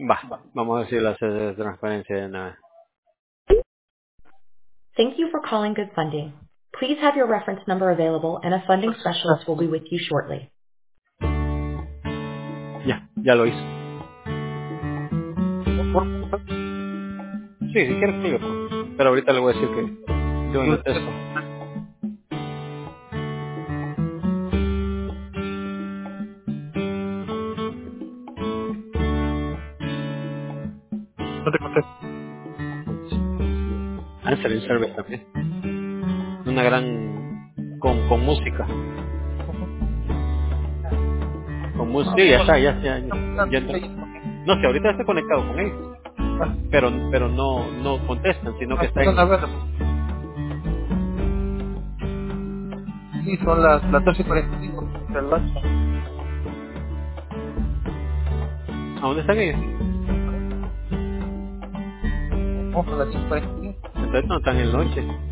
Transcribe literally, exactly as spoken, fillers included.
Va, vamos a ver si lo hace de transparencia de nada. Thank you for calling Good Funding. Please have your reference number available and a funding specialist will be with you shortly. Ya, ya lo hizo. Sí, si quieres sigue, pues. Pero ahorita le voy a decir que doing the test. No te contesto. Answering service también. Una gran... con, con música. Con música. Sí, ya está, ya, ya, ya, ya entró. No, si ahorita está conectado con ellos. Pero, pero no, no contestan, sino que está Perdón, a en... ver, sí, son las, las doce y cuarenta y cinco del lunch. ¿A dónde están ellos? No, son las diez y cuarenta y cinco. Entonces no están en el noche.